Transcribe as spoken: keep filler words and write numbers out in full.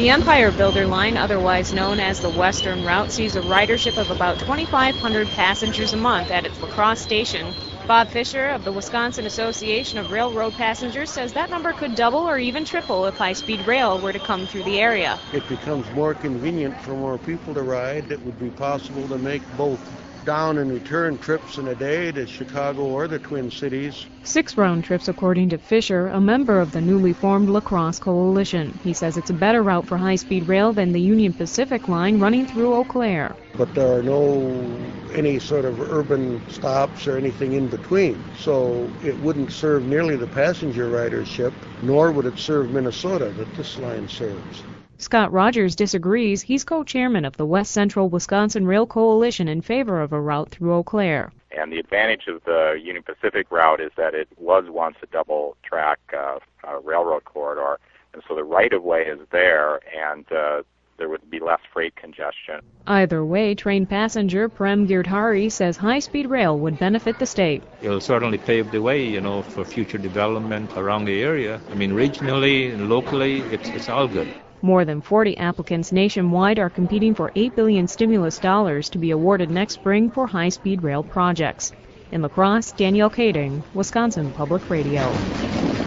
The Empire Builder Line, otherwise known as the Western Route, sees a ridership of about twenty-five hundred passengers a month at its La Crosse station. Bob Fisher of the Wisconsin Association of Railroad Passengers says that number could double or even triple if high-speed rail were to come through the area. It becomes more convenient for more people to ride. It would be possible to make both down and return trips in a day to Chicago or the Twin Cities. Six round trips, according to Fisher, a member of the newly formed La Crosse Coalition. He says it's a better route for high-speed rail than the Union Pacific line running through Eau Claire. But there are no any sort of urban stops or anything in between, so it wouldn't serve nearly the passenger ridership, nor would it serve Minnesota that this line serves. Scott Rogers disagrees. He's co-chairman of the West Central Wisconsin Rail Coalition in favor of a route through Eau Claire. And the advantage of the Union Pacific route is that it was once a double-track uh, uh, railroad corridor, and so the right-of-way is there, and uh, there would be less freight congestion. Either way, train passenger Prem Girdhari says high-speed rail would benefit the state. It'll certainly pave the way, you know, for future development around the area. I mean, regionally and locally, it's, it's all good. More than forty applicants nationwide are competing for eight billion dollars stimulus dollars to be awarded next spring for high-speed rail projects. In La Crosse, Danielle Kading, Wisconsin Public Radio.